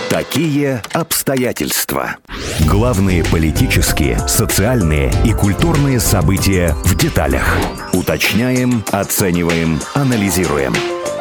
Такие обстоятельства. Главные политические, социальные и культурные события в деталях. Уточняем, оцениваем, анализируем.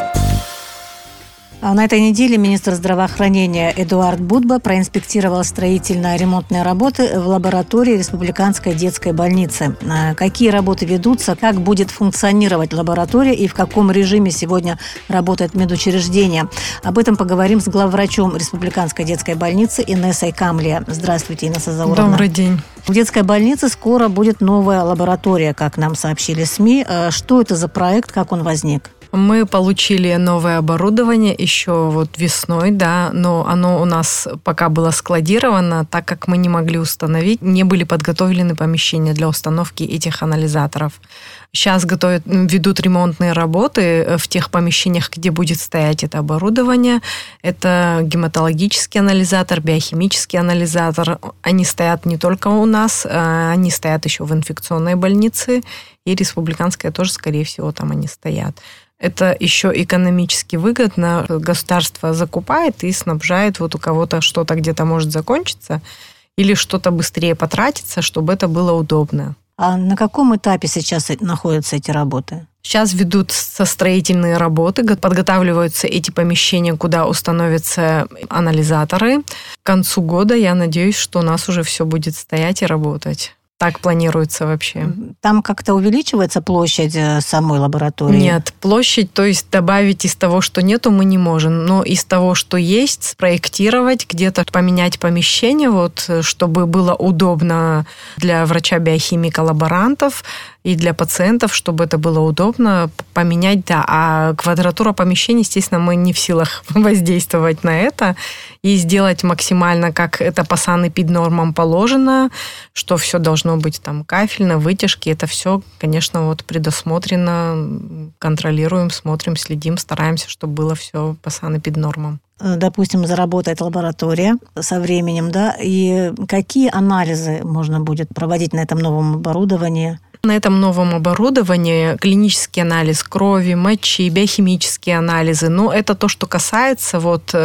На этой неделе министр здравоохранения Эдуард Будба проинспектировал строительно-ремонтные работы в лаборатории Республиканской детской больницы. Какие работы ведутся, как будет функционировать лаборатория и в каком режиме сегодня работает медучреждение. Об этом поговорим с главврачом Республиканской детской больницы Инессой Камлия. Здравствуйте, Инесса Зауровна. Добрый день. В детской больнице скоро будет новая лаборатория, как нам сообщили СМИ. Что это за проект, как он возник? Мы получили новое оборудование еще весной, но оно у нас пока было складировано, так как мы не могли установить, не были подготовлены помещения для установки этих анализаторов. Сейчас ведут ремонтные работы в тех помещениях, где будет стоять это оборудование. Это гематологический анализатор, биохимический анализатор. Они стоят не только у нас, они стоят еще в инфекционной больнице, и республиканская тоже, скорее всего, там они стоят. Это еще экономически выгодно. Государство закупает и снабжает у кого-то что-то где-то может закончиться или что-то быстрее потратиться, чтобы это было удобно. А на каком этапе сейчас находятся эти работы? Сейчас ведутся строительные работы, подготавливаются эти помещения, куда установятся анализаторы. К концу года я надеюсь, что у нас уже все будет стоять и работать. Так планируется вообще. Там как-то увеличивается площадь самой лаборатории? Нет, площадь, то есть добавить из того, что нету, мы не можем. Но из того, что есть, спроектировать, где-то поменять помещение, чтобы было удобно для врача-биохимика, лаборантов и для пациентов, чтобы это было удобно, поменять, да. А квадратура помещений, естественно, мы не в силах воздействовать на это и сделать максимально, как это по санэпиднормам положено, что все должно быть там кафельно, вытяжки. Это все, конечно, предусмотрено, контролируем, смотрим, следим, стараемся, чтобы было все по санэпиднормам. Допустим, заработает лаборатория со временем, да, и какие анализы можно будет проводить на этом новом оборудовании? На этом новом оборудовании клинический анализ крови, мочи, биохимические анализы. Но это то, что касается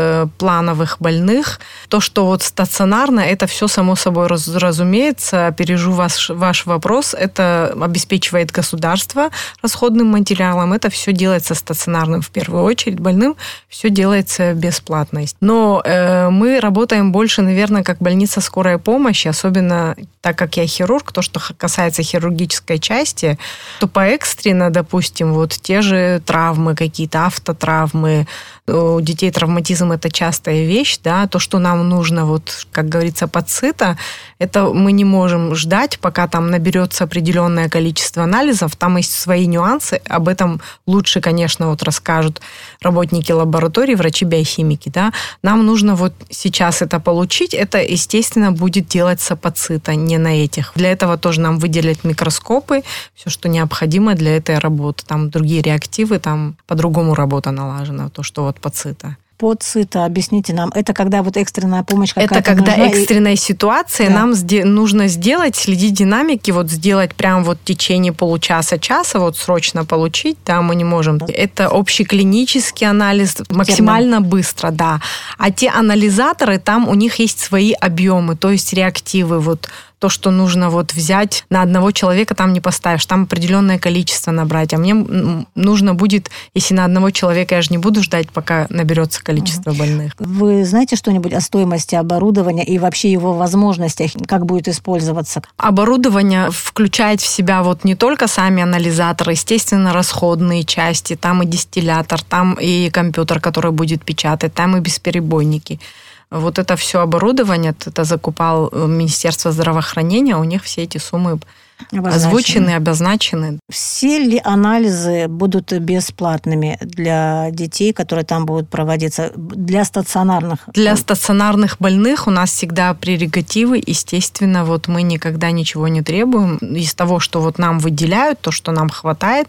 плановых больных. То, что стационарно, это все само собой разумеется. Опережу ваш вопрос. Это обеспечивает государство расходным материалом. Это все делается стационарным в первую очередь. Больным все делается бесплатно. Но мы работаем больше, наверное, как больница скорой помощи, особенно так как я хирург, то, что касается хирургической части, то поэкстренно, допустим, те же травмы какие-то, автотравмы, у детей травматизм – это частая вещь, да, то, что нам нужно, как говорится, подсыто, это мы не можем ждать, пока там наберется определенное количество анализов, там есть свои нюансы, об этом лучше, конечно, расскажут работники лаборатории, врачи-биохимики, да, нам нужно сейчас это получить, это, естественно, будет делаться подсыто, не на этих. Для этого тоже нам выделят микроскопы, все, что необходимо для этой работы, там другие реактивы, там по-другому работа налажена, то, что подсыто. Подсыто, объясните нам, это когда экстренная помощь какая-то это когда нужна, экстренная ситуация, да. Нам нужно сделать, следить динамики, сделать прям в течение получаса-часа, срочно получить, да, мы не можем. Это общеклинический анализ, максимально быстро, да. А те анализаторы, там у них есть свои объемы, то есть реактивы, то, что нужно взять на одного человека, там не поставишь, там определенное количество набрать. А мне нужно будет, если на одного человека, я же не буду ждать, пока наберется количество больных. Вы знаете что-нибудь о стоимости оборудования и вообще его возможностях, как будет использоваться? Оборудование включает в себя не только сами анализаторы, естественно, расходные части, там и дистиллятор, там и компьютер, который будет печатать, там и бесперебойники. Это все оборудование, это закупал Министерство здравоохранения, у них все эти суммы озвучены, обозначены. Все ли анализы будут бесплатными для детей, которые там будут проводиться, для стационарных? Для стационарных больных у нас всегда прерогативы, естественно, мы никогда ничего не требуем. Из того, что нам выделяют, то, что нам хватает,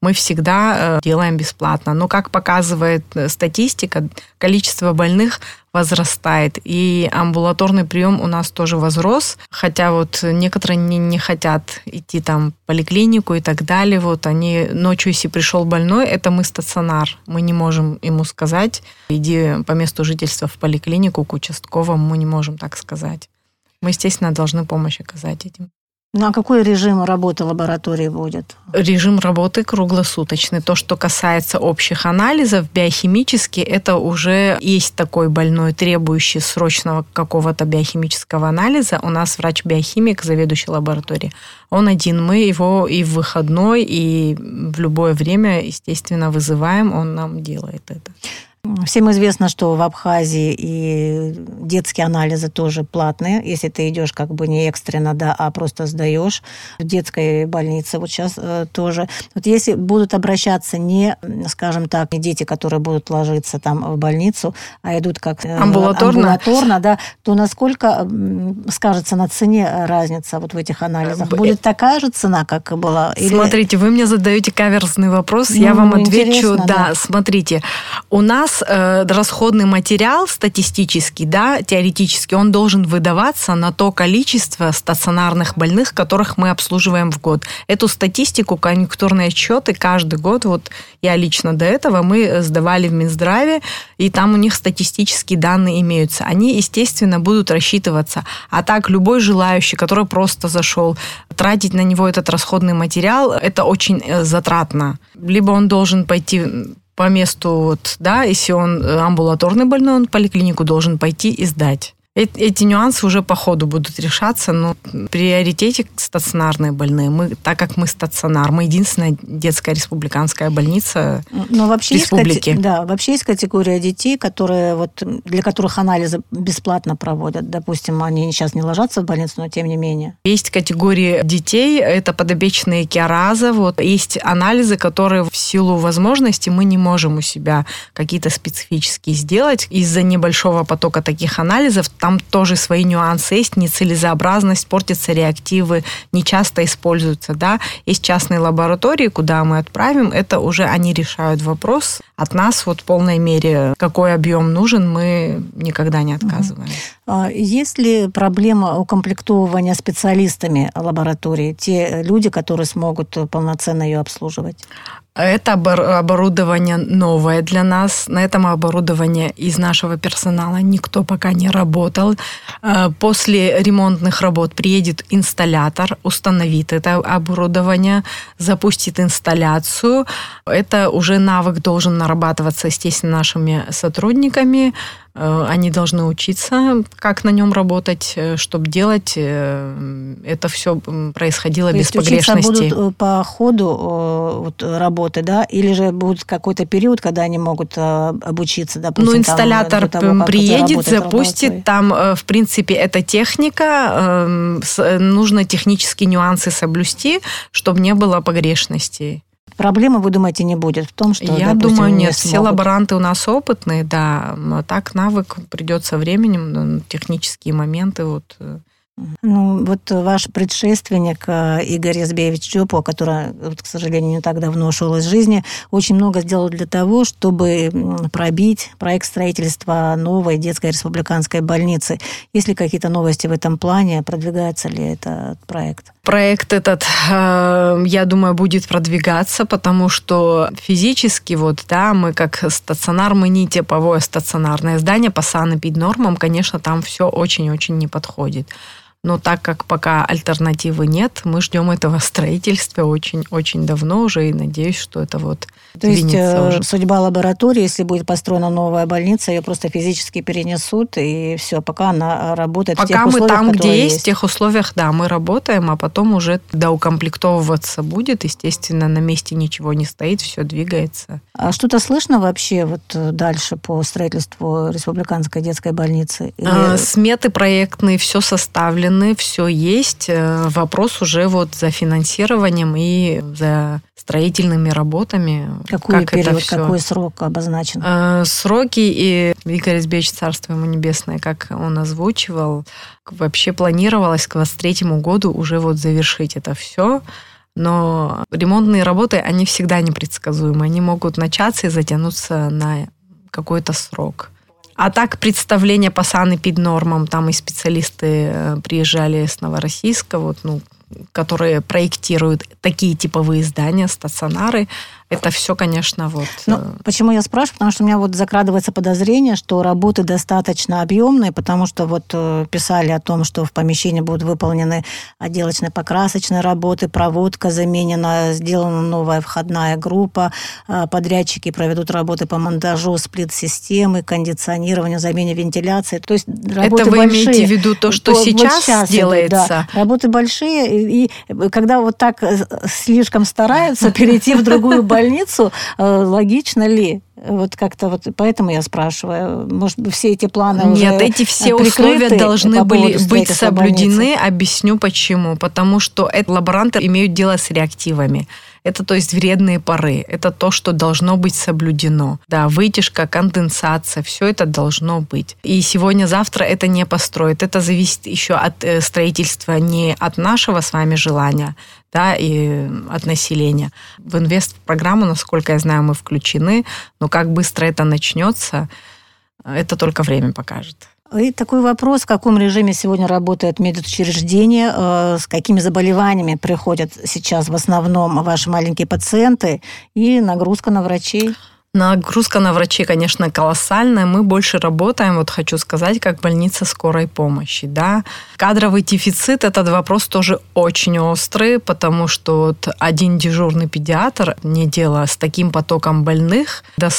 мы всегда делаем бесплатно. Но, как показывает статистика, количество больных возрастает. И амбулаторный прием у нас тоже возрос. Хотя вот некоторые не хотят идти там в поликлинику и так далее. Вот они ночью, если пришел больной, это мы стационар. Мы не можем ему сказать, иди по месту жительства в поликлинику к участковому. Мы не можем так сказать. Мы, естественно, должны помощь оказать этим. Ну, а какой режим работы лаборатории будет? Режим работы круглосуточный. То, что касается общих анализов, биохимически, это уже есть такой больной, требующий срочного какого-то биохимического анализа. У нас врач-биохимик, заведующий лабораторией. Он один. Мы его и в выходной, и в любое время, естественно, вызываем. Он нам делает это. Всем известно, что в Абхазии и детские анализы тоже платные, если ты идешь как бы не экстренно, да, а просто сдаешь. В детской больнице вот сейчас тоже. Вот если будут обращаться не, скажем так, не дети, которые будут ложиться там в больницу, а идут как амбулаторно, да, то насколько скажется на цене разница вот в этих анализах? Будет такая же цена, как была? Смотрите, вы мне задаете каверзный вопрос, я вам отвечу. Да, смотрите, у нас расходный материал статистический, да, теоретически, он должен выдаваться на то количество стационарных больных, которых мы обслуживаем в год. Эту статистику, конъюнктурные отчеты каждый год, вот я лично до этого, мы сдавали в Минздраве, и там у них статистические данные имеются. Они, естественно, будут рассчитываться. А так любой желающий, который просто зашел, тратить на него этот расходный материал, это очень затратно. Либо он должен пойти по месту, вот, да, если он амбулаторный больной, он в поликлинику должен пойти и сдать. Эти нюансы уже по ходу будут решаться, но в приоритете стационарные больные. Так как мы стационар, мы единственная детская республиканская больница республики. Вообще есть категория детей, для которых анализы бесплатно проводят. Допустим, они сейчас не ложатся в больницу, но тем не менее. Есть категории детей, это подопечные КИАРАЗа. Вот. Есть анализы, которые в силу возможностей мы не можем у себя какие-то специфические сделать. Из-за небольшого потока таких анализов там тоже свои нюансы есть, нецелесообразность, портятся реактивы, не часто используются, да. Есть частные лаборатории, куда мы отправим, это уже они решают вопрос. От нас вот в полной мере, какой объем нужен, мы никогда не отказываем. Есть ли проблема укомплектовывания специалистами лаборатории, те люди, которые смогут полноценно ее обслуживать? Это оборудование новое для нас. На этом оборудовании из нашего персонала никто пока не работал. После ремонтных работ приедет инсталлятор, установит это оборудование, запустит инсталляцию. Это уже навык должен нарабатываться, естественно, нашими сотрудниками. Они должны учиться, как на нем работать, чтобы делать это все происходило без погрешностей. Учиться будут по ходу работы, да? Или же будет какой-то период, когда они могут обучиться, допустим, инсталлятор приедет, запустит. Там, в принципе, эта техника, нужно технические нюансы соблюсти, чтобы не было погрешностей. Проблемы, вы думаете, не будет в том, что, я думаю, нет. Все лаборанты у нас опытные, да. Так навык придет со временем, технические моменты. Вот. Ваш предшественник Игорь Язбеевич Чопо, который, к сожалению, не так давно ушел из жизни, очень много сделал для того, чтобы пробить проект строительства новой детской республиканской больницы. Есть ли какие-то новости в этом плане? Продвигается ли этот проект? Проект этот, я думаю, будет продвигаться, потому что физически, мы как стационар, мы не типовое стационарное здание по санэпиднормам, конечно, там все очень-очень не подходит. Но так как пока альтернативы нет, мы ждем этого строительства очень-очень давно уже, и надеюсь, что это То есть уже. Судьба лаборатории, если будет построена новая больница, ее просто физически перенесут, и все, пока она работает в тех условиях, которые есть. Пока мы там, где есть, в тех условиях, да, мы работаем, а потом уже доукомплектовываться будет. Естественно, на месте ничего не стоит, все двигается. А что-то слышно вообще дальше по строительству республиканской детской больницы? Сметы проектные, все составлено, все есть. Вопрос уже за финансированием и за строительными работами. Какой период, какой срок обозначен? Сроки, и Игорь Язбеевич, царство ему небесное, как он озвучивал, вообще планировалось к 2023 году уже завершить это все. Но ремонтные работы, они всегда непредсказуемы. Они могут начаться и затянуться на какой-то срок. А так представление по санэпиднормам, там и специалисты приезжали с Новороссийска, которые проектируют такие типовые здания, стационары. Это все, конечно, Почему я спрашиваю? Потому что у меня закрадывается подозрение, что работы достаточно объемные, потому что писали о том, что в помещении будут выполнены отделочно-покрасочные работы, проводка заменена, сделана новая входная группа, подрядчики проведут работы по монтажу сплит-системы, кондиционированию, замене вентиляции. То есть работы это вы большие. Имеете в виду то, что сейчас делается? Да. Работы большие, и когда так слишком стараются перейти в другую больницу, логично ли? Поэтому я спрашиваю. Может быть, все эти планы Нет, эти все условия должны были быть соблюдены. Объясню почему. Потому что лаборанты имеют дело с реактивами. Это, то есть, вредные пары. Это то, что должно быть соблюдено. Да, вытяжка, конденсация, все это должно быть. И сегодня-завтра это не построят. Это зависит еще от строительства, не от нашего с вами желания, да, и от населения. В инвестпрограмму, насколько я знаю, мы включены, но как быстро это начнется, это только время покажет. И такой вопрос, в каком режиме сегодня работает медучреждение, с какими заболеваниями приходят сейчас в основном ваши маленькие пациенты, и нагрузка на врачей? Нагрузка на врачей, конечно, колоссальная. Мы больше работаем, хочу сказать, как больница скорой помощи. Да? Кадровый дефицит – этот вопрос тоже очень острый, потому что один дежурный педиатр, не дело с таким потоком больных,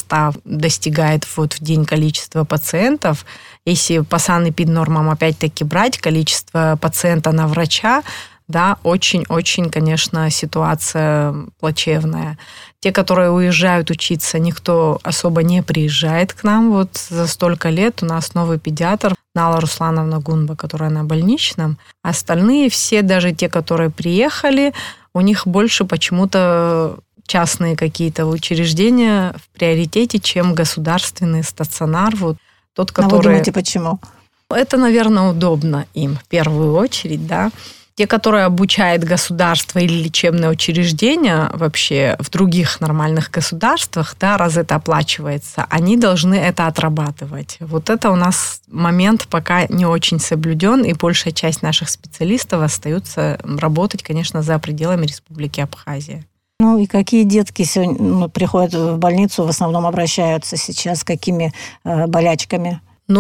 достигает в день количество пациентов. Если по санэпиднормам опять-таки брать количество пациента на врача, да, очень-очень, конечно, ситуация плачевная. Те, которые уезжают учиться, никто особо не приезжает к нам. За столько лет у нас новый педиатр Нала Руслановна Гунба, которая на больничном. Остальные все, даже те, которые приехали, у них больше почему-то частные какие-то учреждения в приоритете, чем государственный стационар. Тот, который... А вы думаете, почему? Это, наверное, удобно им в первую очередь, да. Те, которые обучает государство или лечебное учреждение вообще в других нормальных государствах, да, раз это оплачивается, они должны это отрабатывать. Это у нас момент пока не очень соблюден, и большая часть наших специалистов остаются работать, конечно, за пределами Республики Абхазия. И какие детки сегодня приходят в больницу, в основном обращаются сейчас, с какими болячками?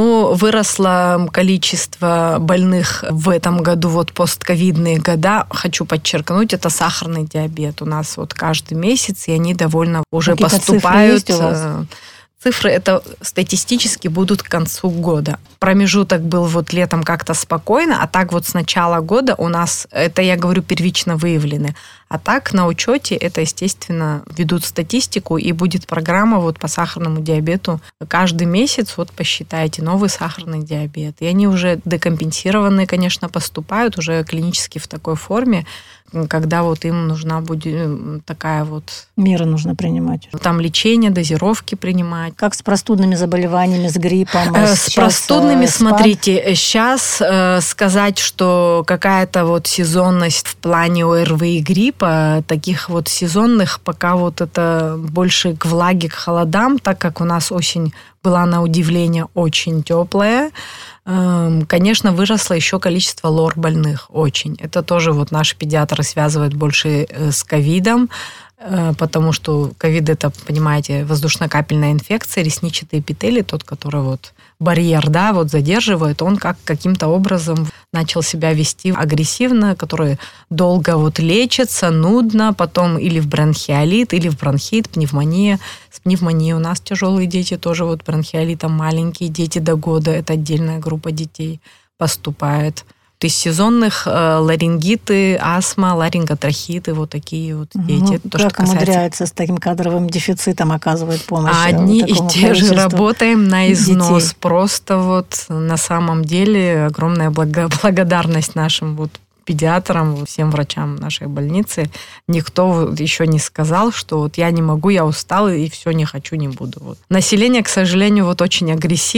Выросло количество больных в этом году, постковидные года. Хочу подчеркнуть, это сахарный диабет. У нас каждый месяц, и они довольно уже какие-то поступают. Цифры есть у вас? Цифры это статистически будут к концу года. Промежуток был летом как-то спокойно, а так с начала года у нас, это я говорю, первично выявлены. А так на учете это, естественно, ведут статистику, и будет программа по сахарному диабету. Каждый месяц посчитайте новый сахарный диабет. И они уже декомпенсированные, конечно, поступают уже клинически в такой форме, когда им нужна будет такая меры нужно принимать. Там лечение, дозировки принимать. Как с простудными заболеваниями, с гриппом? С простудными, смотрите, сейчас сказать, что какая-то сезонность в плане ОРВИ и гриппа, таких сезонных, пока это больше к влаге, к холодам, так как у нас осень была на удивление очень теплая. Конечно, выросло еще количество лор-больных. Очень. Это тоже наши педиатры связывают больше с ковидом, потому что ковид – это, понимаете, воздушно-капельная инфекция, ресничатый эпителий, тот, который барьер, да, задерживает, он каким-то образом начал себя вести агрессивно, который долго лечится, нудно, потом или в бронхиолит, или в бронхит, пневмония. С пневмонией у нас тяжелые дети тоже бронхиолитом, маленькие дети до года, это отдельная группа детей поступает. Из сезонных ларингиты, астма, ларинготрахиты, такие дети. Как умудряется с таким кадровым дефицитом оказывать помощь? Одни и те же работаем на износ. Детей. Просто на самом деле огромная благодарность нашим педиатрам, всем врачам нашей больницы. Никто еще не сказал, что я не могу, я устал, и все, не хочу, не буду. Население, к сожалению, очень агрессивно.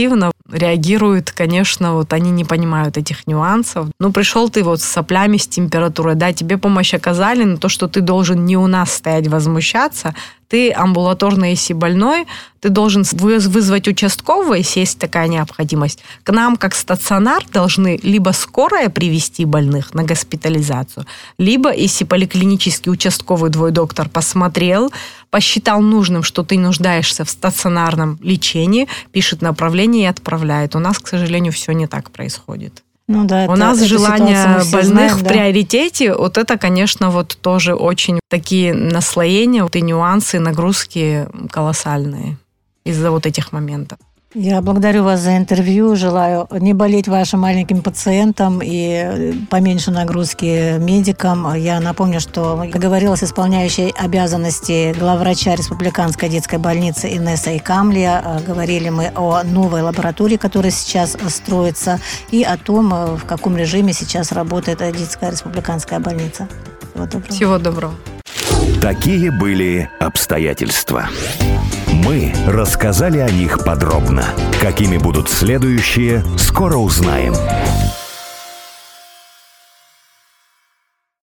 реагируют, конечно, вот они не понимают этих нюансов. Ну, пришел ты вот с соплями, с температурой, да, тебе помощь оказали, но то, что ты должен не у нас стоять возмущаться, ты амбулаторно, если больной, ты должен вызвать участкового, если есть такая необходимость. К нам, как стационар, должны либо скорая привести больных на госпитализацию, либо, если поликлинический участковый твой доктор посмотрел, посчитал нужным, что ты нуждаешься в стационарном лечении, пишет направление и отправляет. У нас, к сожалению, все не так происходит. Ну да, у нас желание больных в приоритете, вот это, конечно, вот тоже очень такие наслоения, вот и нюансы, нагрузки колоссальные из-за вот этих моментов. Я благодарю вас за интервью, желаю не болеть вашим маленьким пациентам и поменьше нагрузки медикам. Я напомню, что говорила с исполняющей обязанности главврача Республиканской детской больницы Инесса Икамлия. Говорили мы о новой лаборатории, которая сейчас строится, и о том, в каком режиме сейчас работает детская республиканская больница. Всего доброго. Всего доброго. Такие были обстоятельства. Мы рассказали о них подробно. Какими будут следующие, скоро узнаем.